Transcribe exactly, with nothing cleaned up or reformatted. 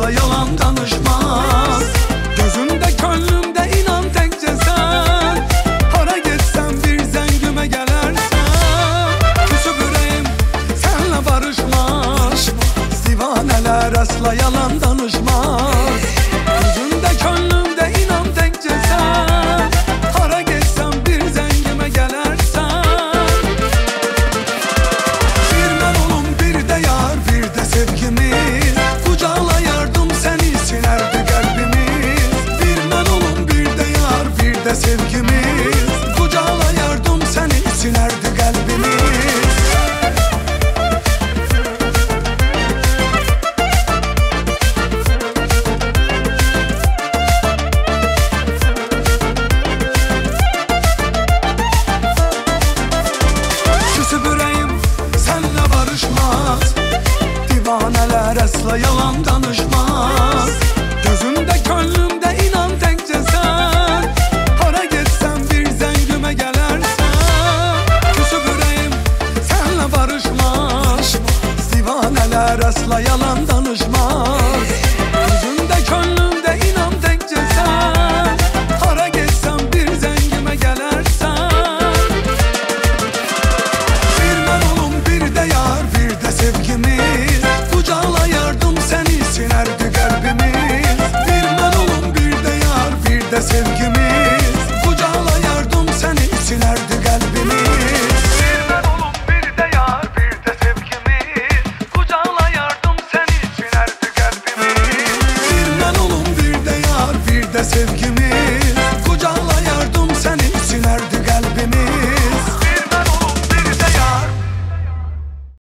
asla yalan danışmaz. Gözümde gönlümde inan tekçe sen. Hara gitsem bir zengime gelersen. Küsüp yüreğim senle barışmaz. Divaneler asla yalan danışmaz. Gözümde gönlümde inan tekçe sen. Hara gitsem bir zengime gelersen. Bir ben olum bir de yar bir de sevgimiz. Kucaklayardım seni sinerdi kalbimiz. Bir ben olum bir de yar bir de sevgimiz. Kucaklayardım seni sinerdi kalbimiz. Divaneler asla yalan danışmaz. Gözümde gönlümde inan tekçe sen. Hara gitsem bir zengime gelersen. Küsüp yüreğim senle barışmaz. Divaneler asla yalan danışmaz. Gözümde gönlümde inan tekçe sen. Hara gitsem bir zengime gelersen. Bir ben olum bir de yar bir de sevgimiz. Kucaklayardım seni sinerdi kalbimiz. Bir ben olum bir de yar bir de sevgimiz. Kucaklayardım seni sinerdi kalbimiz. Bir ben olum bir de yar bir de sevgimiz. Kucaklayardım seni sinerdi kalbimiz. Bir ben olum bir de yar bir de sevgimiz.